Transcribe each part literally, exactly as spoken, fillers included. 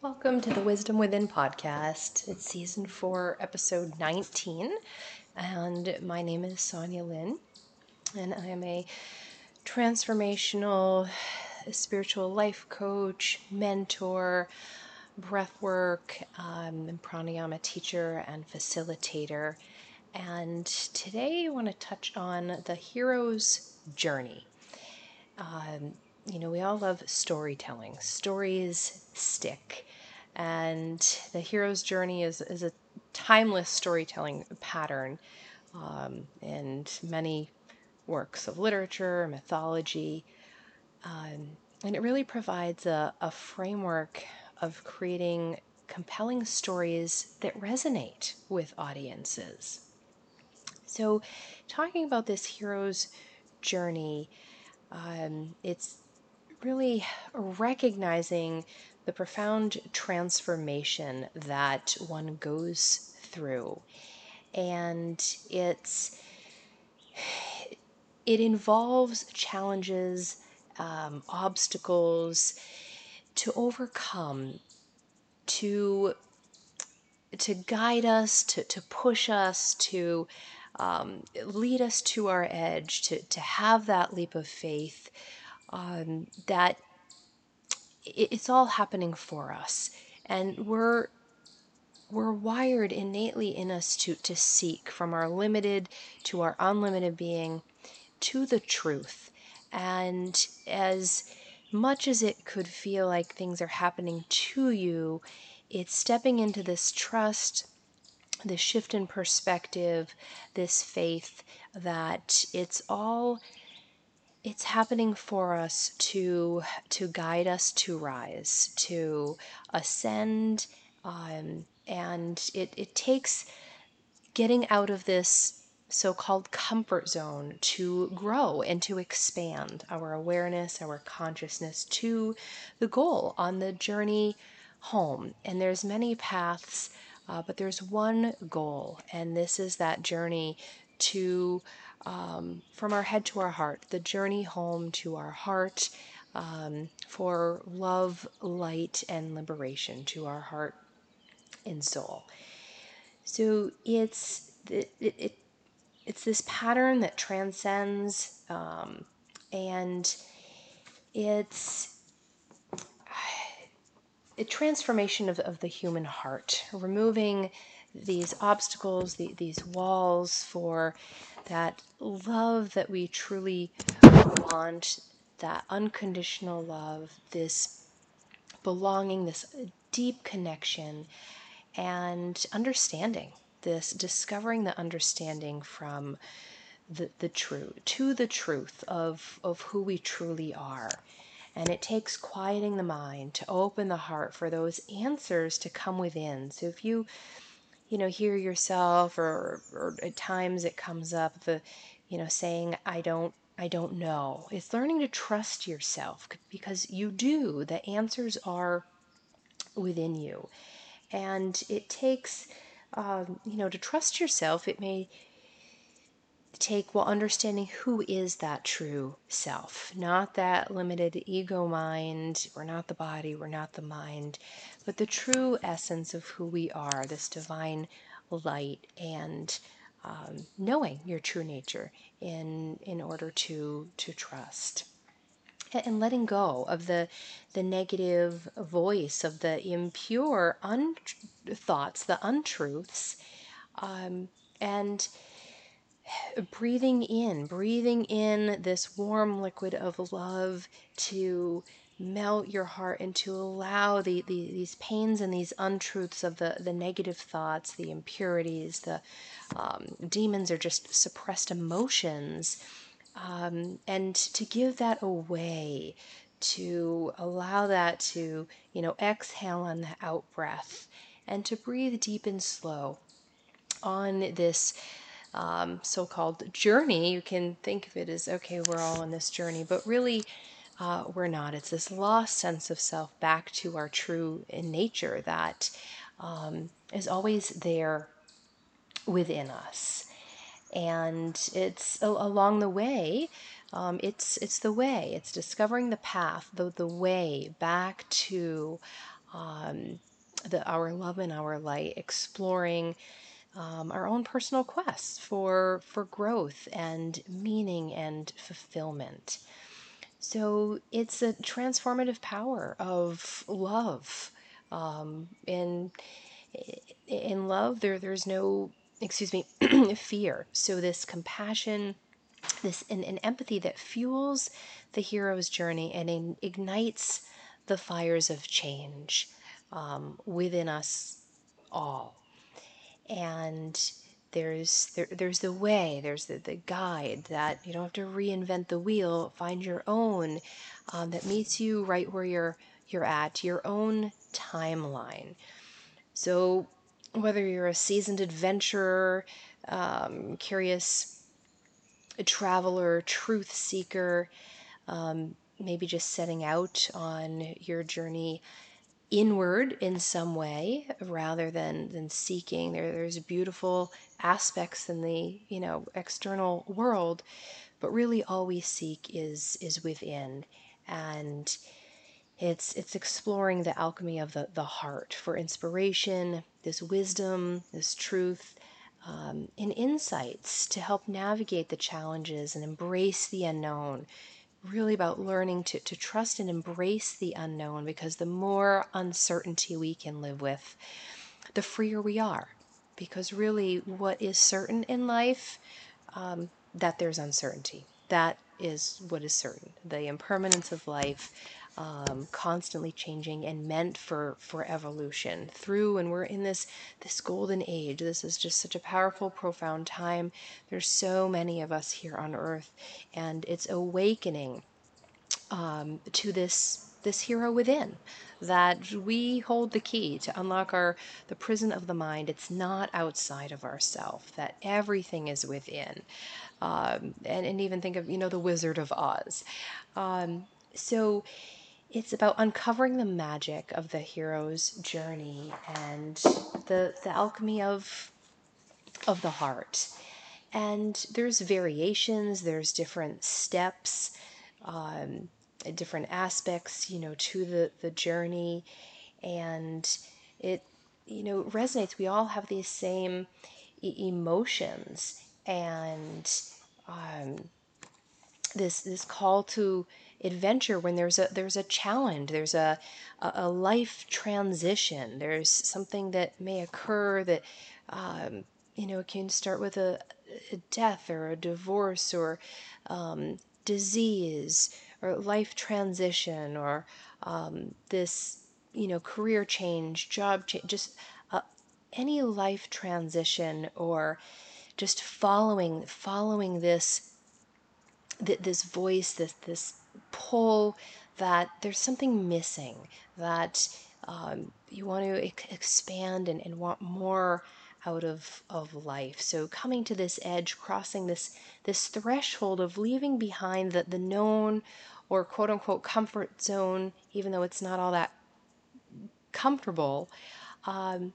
Welcome to the Wisdom Within podcast. It's season four, episode nineteen, and my name is Sonia Lynn, and I am a transformational spiritual life coach, mentor, breathwork, um, and pranayama teacher and facilitator. And today I want to touch on the hero's journey. Um, you know, we all love storytelling. Stories stick. And the hero's journey is, is a timeless storytelling pattern um, in many works of literature, mythology. Um, and it really provides a, a framework of creating compelling stories that resonate with audiences. So, talking about this hero's journey, um, it's really recognizing the profound transformation that one goes through. And it's it involves challenges, um, obstacles to overcome, to to guide us, to, to push us, to um, lead us to our edge, to, to have that leap of faith um, that it's all happening for us. And we're we're wired innately in us to, to seek from our limited to our unlimited being to the truth. And as much as it could feel like things are happening to you, it's stepping into this trust, this shift in perspective, this faith that it's all it's happening for us to to guide us to rise, to ascend, um, and it, it takes getting out of this so-called comfort zone to grow and to expand our awareness, our consciousness to the goal on the journey home. And there's many paths, uh, but there's one goal, and this is that journey to um, from our head to our heart, the journey home to our heart, um, for love, light, and liberation to our heart and soul. So it's it, it, it's this pattern that transcends, um, and it's a transformation of, of the human heart, removing these obstacles, the, these walls for that love that we truly want, that unconditional love, this belonging, this deep connection, and understanding, this discovering the understanding from the, the truth, to the truth of, of who we truly are. And it takes quieting the mind to open the heart for those answers to come within. So if you, you know, hear yourself, or, or at times it comes up, the, you know, saying, I don't, I don't know. It's learning to trust yourself, because you do. The answers are within you. And it takes, um, you know, to trust yourself, it may take, well, understanding who is that true self, not that limited ego mind. We're not the body, we're not the mind, but the true essence of who we are, this divine light, and um, knowing your true nature in in order to to trust, and letting go of the the negative voice, of the impure un- thoughts, the untruths, um, and breathing in, breathing in this warm liquid of love to melt your heart and to allow the, the these pains and these untruths of the, the negative thoughts, the impurities, the um, demons, are just suppressed emotions, um, and to give that away, to allow that to, you know, exhale on the out breath, and to breathe deep and slow on this um, so-called journey. You can think of it as, okay, we're all on this journey, but really uh, we're not. It's this lost sense of self back to our true nature that um, is always there within us. And it's a- along the way, um, it's it's the way, it's discovering the path, the, the way back to the our love and our light, exploring um, our own personal quests for for growth and meaning and fulfillment. So it's a transformative power of love. Um, in in love, there there's no, excuse me, fear. So this compassion, this an, an empathy that fuels the hero's journey and in, ignites the fires of change um, within us all. And there's there, there's the way, there's the, the guide that you don't have to reinvent the wheel. Find your own um, that meets you right where you're you're at, your own timeline. So whether you're a seasoned adventurer, um, curious traveler, truth seeker, um, maybe just setting out on your journey inward in some way rather than than seeking. There, there's beautiful aspects in the you know external world, but really all we seek is is within, and it's it's exploring the alchemy of the the heart for inspiration, this wisdom, this truth, um, and insights to help navigate the challenges and embrace the unknown. Really about learning to, to trust and embrace the unknown, because the more uncertainty we can live with, the freer we are. Because really, what is certain in life, um, that there's uncertainty. That is what is certain. The impermanence of life, um, constantly changing and meant for, for evolution through, and we're in this this golden age. This is just such a powerful, profound time. There's so many of us here on earth, and it's awakening um, to this this hero within, that we hold the key to unlock our the prison of the mind. It's not outside of ourself, that everything is within. Um, and, and even think of you know the Wizard of Oz. Um, so it's about uncovering the magic of the hero's journey and the the alchemy of of the heart. And there's variations, there's different steps, um, different aspects, you know, to the, the journey. And it, you know, resonates. We all have these same e- emotions and um, this this call to adventure when there's a there's a challenge, there's a a, a life transition, there's something that may occur that um, you know it can start with a, a death or a divorce or um, disease or life transition or um, this you know career change, job change, just uh, any life transition, or just following following this th- this voice, this this pull that there's something missing, that um, you want to e- expand and, and want more out of of life. So coming to this edge, crossing this this threshold of leaving behind the, the known or quote unquote comfort zone, even though it's not all that comfortable, um,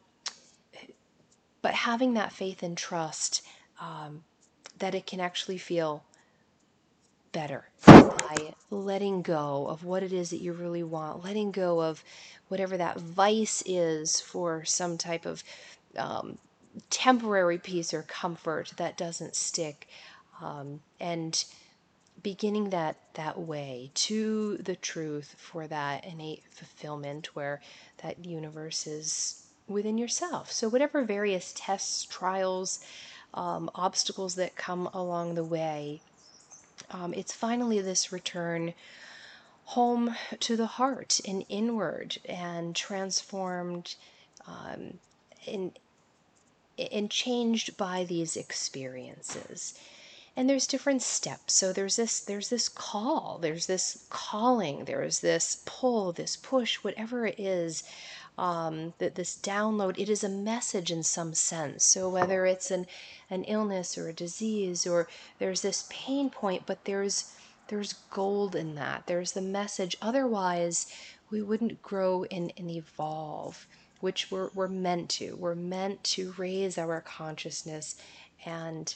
but having that faith and trust um, that it can actually feel better by letting go of what it is that you really want, letting go of whatever that vice is for some type of um, temporary peace or comfort that doesn't stick, um, and beginning that that way to the truth for that innate fulfillment where that universe is within yourself. So whatever various tests, trials, um, obstacles that come along the way, um, it's finally this return home to the heart and inward and transformed um, and, and changed by these experiences. And there's different steps. So there's this there's this call, there's this calling, there's this pull, this push, whatever it is, um, that this download, it is a message in some sense. So whether it's an an illness or a disease, or there's this pain point, but there's there's gold in that. There's the message. Otherwise, we wouldn't grow and, and evolve, which we're, we're meant to. We're meant to raise our consciousness and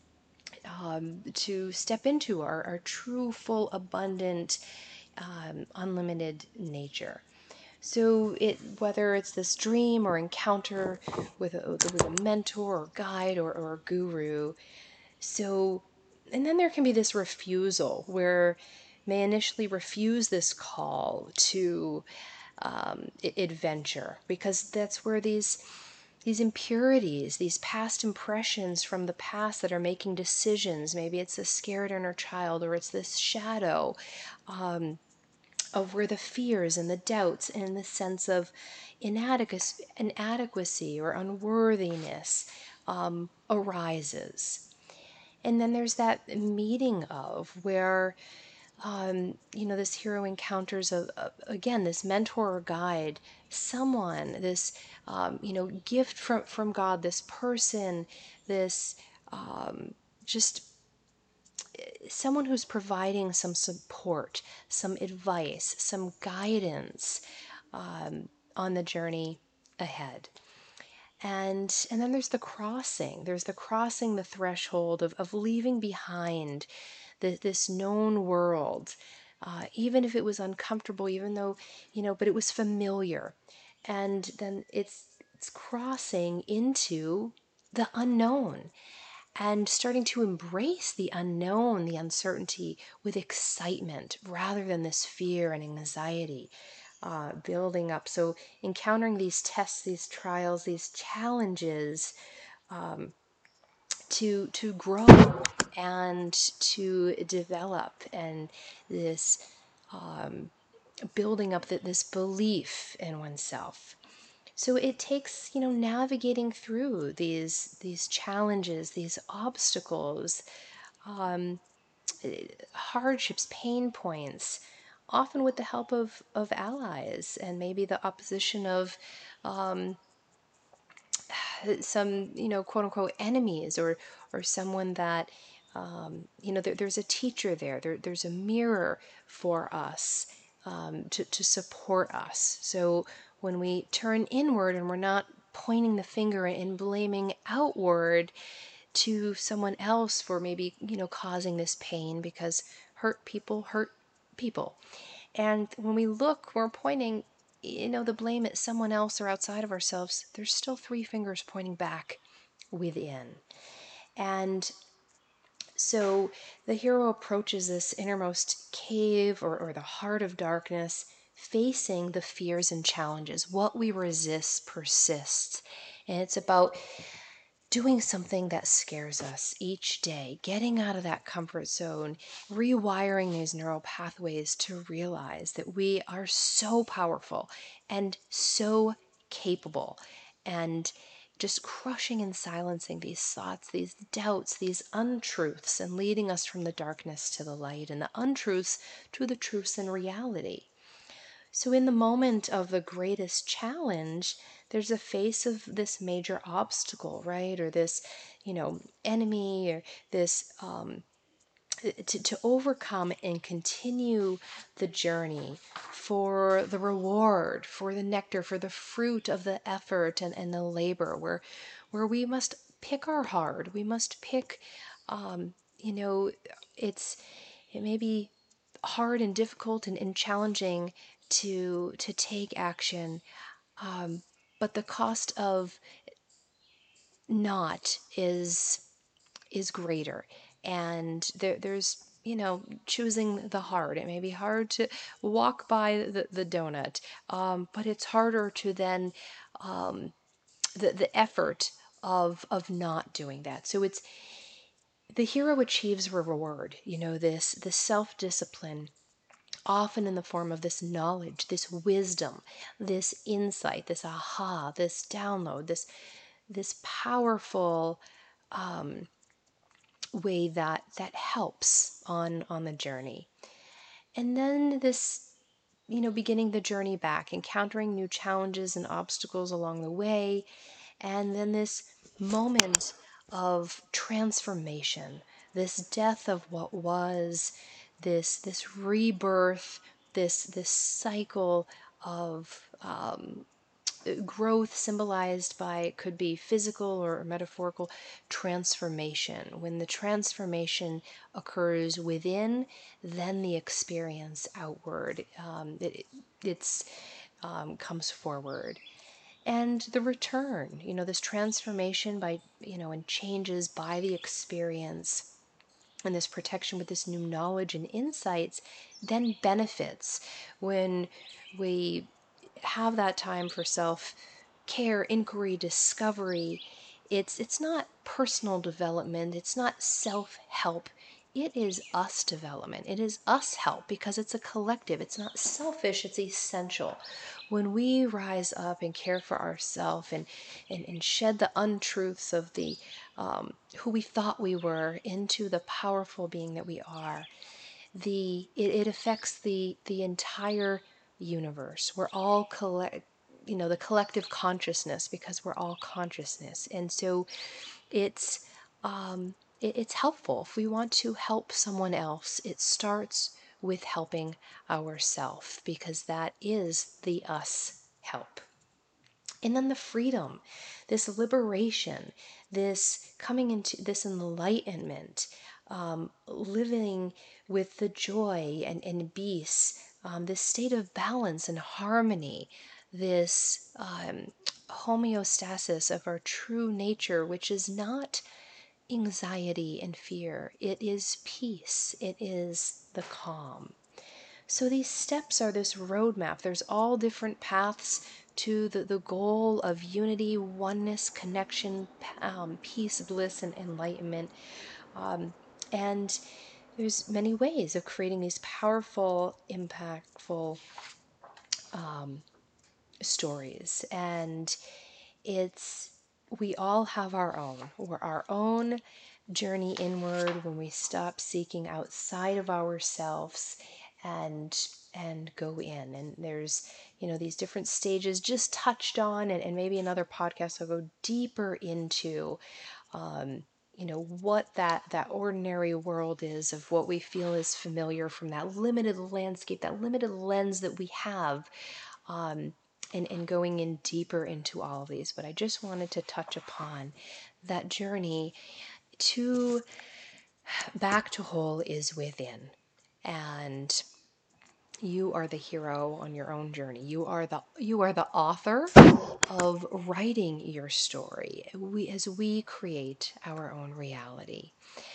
um, to step into our, our true, full, abundant, um, unlimited nature. So it whether it's this dream or encounter with a, with a mentor or guide or, or a guru. So, and then there can be this refusal where may initially refuse this call to um, adventure, because that's where these these impurities, these past impressions from the past that are making decisions, maybe it's a scared inner child or it's this shadow um, of where the fears and the doubts and the sense of inadequacy, inadequacy or unworthiness um, arises. And then there's that meeting of where um, you know, this hero encounters a, a, again this mentor or guide, someone, this um, you know, gift from from God, this person, this um, just someone who's providing some support, some advice, some guidance um, on the journey ahead. And and then there's the crossing. There's the crossing the threshold of, of leaving behind the, this known world, uh, even if it was uncomfortable, even though, you know, but it was familiar. And then it's it's crossing into the unknown and starting to embrace the unknown, the uncertainty with excitement rather than this fear and anxiety uh, building up. So, encountering these tests, these trials, these challenges um, to to grow and to develop, and this um, building up the, this belief in oneself. So it takes, you know, navigating through these these challenges, these obstacles, um, hardships, pain points, often with the help of, of allies and maybe the opposition of um, some, you know, quote unquote enemies, or or someone that um, you know, there, there's a teacher there, there, there's a mirror for us um, to, to support us. So when we turn inward and we're not pointing the finger and blaming outward to someone else for maybe, you know, causing this pain, because hurt people hurt people. And when we look, we're pointing, you know, the blame at someone else or outside of ourselves, there's still three fingers pointing back within. And so the hero approaches this innermost cave, or, or the heart of darkness, facing the fears and challenges. What we resist persists. And it's about doing something that scares us each day, getting out of that comfort zone, rewiring these neural pathways to realize that we are so powerful and so capable, and just crushing and silencing these thoughts, these doubts, these untruths, and leading us from the darkness to the light, and the untruths to the truths in reality. So, in the moment of the greatest challenge, there's a face of this major obstacle, right? Or this, you know, enemy, or this, um, to, to overcome and continue the journey for the reward, for the nectar, for the fruit of the effort and, and the labor, where, where we must pick our hard. We must pick, um, you know, it's, it may be hard and difficult and, and challenging to to take action, um, but the cost of not is is greater. And there, there's, you know, choosing the hard. It may be hard to walk by the, the donut, um, but it's harder to then um, the the effort of of not doing that. So it's the hero achieves a reward. You know, this this self discipline, often in the form of this knowledge, this wisdom, this insight, this aha, this download, this this powerful um, way that that helps on on the journey. And then this, you know, beginning the journey back, encountering new challenges and obstacles along the way, and then this moment of transformation, this death of what was, this this rebirth, this this cycle of um, growth, symbolized by, it could be physical or metaphorical transformation. When the transformation occurs within, then the experience outward. Um, it, it's um, comes forward. And the return, you know, this transformation by, you know, and changes by the experience, and this protection with this new knowledge and insights then benefits when we have that time for self care, inquiry, discovery. It's it's not personal development, it's not self-help. It is us development. It is us help because it's a collective. It's not selfish, it's essential. When we rise up and care for ourselves and, and, and shed the untruths of the um, who we thought we were into the powerful being that we are, the it, it affects the the entire universe. We're all collect you know the collective consciousness, because we're all consciousness. And so it's um it, it's helpful. If we want to help someone else, it starts with helping ourselves, because that is the us help. And then the freedom, this liberation, this coming into this enlightenment, um, living with the joy and, and peace, um, this state of balance and harmony, this um, homeostasis of our true nature, which is not anxiety and fear. It is peace. It is the calm. So these steps are this roadmap. There's all different paths to the, the goal of unity, oneness, connection, um, peace, bliss, and enlightenment. Um, and there's many ways of creating these powerful, impactful um, stories. And it's, we all have our own. We're our own journey inward when we stop seeking outside of ourselves and and go in. And there's, you know, these different stages just touched on, and, and maybe another podcast will go deeper into um, you know, what that that ordinary world is, of what we feel is familiar from that limited landscape, that limited lens that we have, um, and, and going in deeper into all of these. But I just wanted to touch upon that journey to back to whole is within. And you are the hero on your own journey. You are the you are the author of writing your story. We as we create our own reality.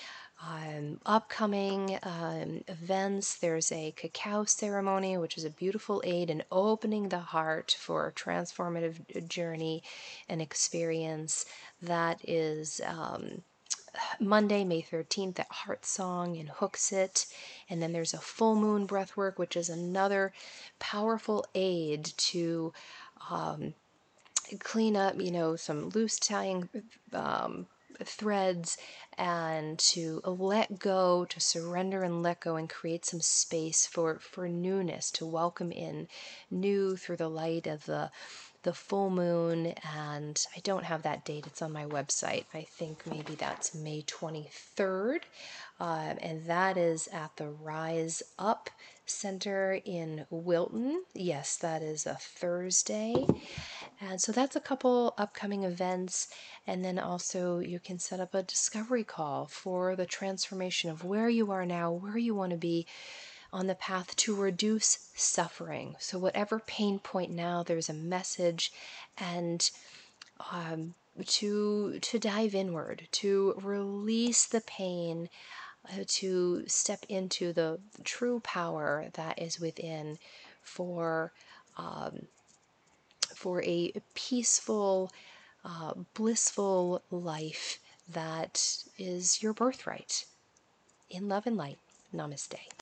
Um, upcoming um, events, there's a cacao ceremony, which is a beautiful aid in opening the heart for a transformative journey and experience. That is um, Monday, May thirteenth at Heart Song in Hooksett. And then there's a full moon breathwork, which is another powerful aid to um, clean up, you know, some loose tying um, threads, and to let go, to surrender and let go, and create some space for, for newness, to welcome in new through the light of the the full moon. And I don't have that date, it's on my website. I think maybe that's May twenty-third. Um, and that is at the Rise Up Center in Wilton. Yes, that is a Thursday. And so that's a couple upcoming events. And then also you can set up a discovery call for the transformation of where you are now, where you want to be on the path to reduce suffering. So whatever pain point now, there's a message, and um, to to dive inward, to release the pain, uh, to step into the true power that is within, for um, for a peaceful, uh, blissful life that is your birthright. In love and light. Namaste.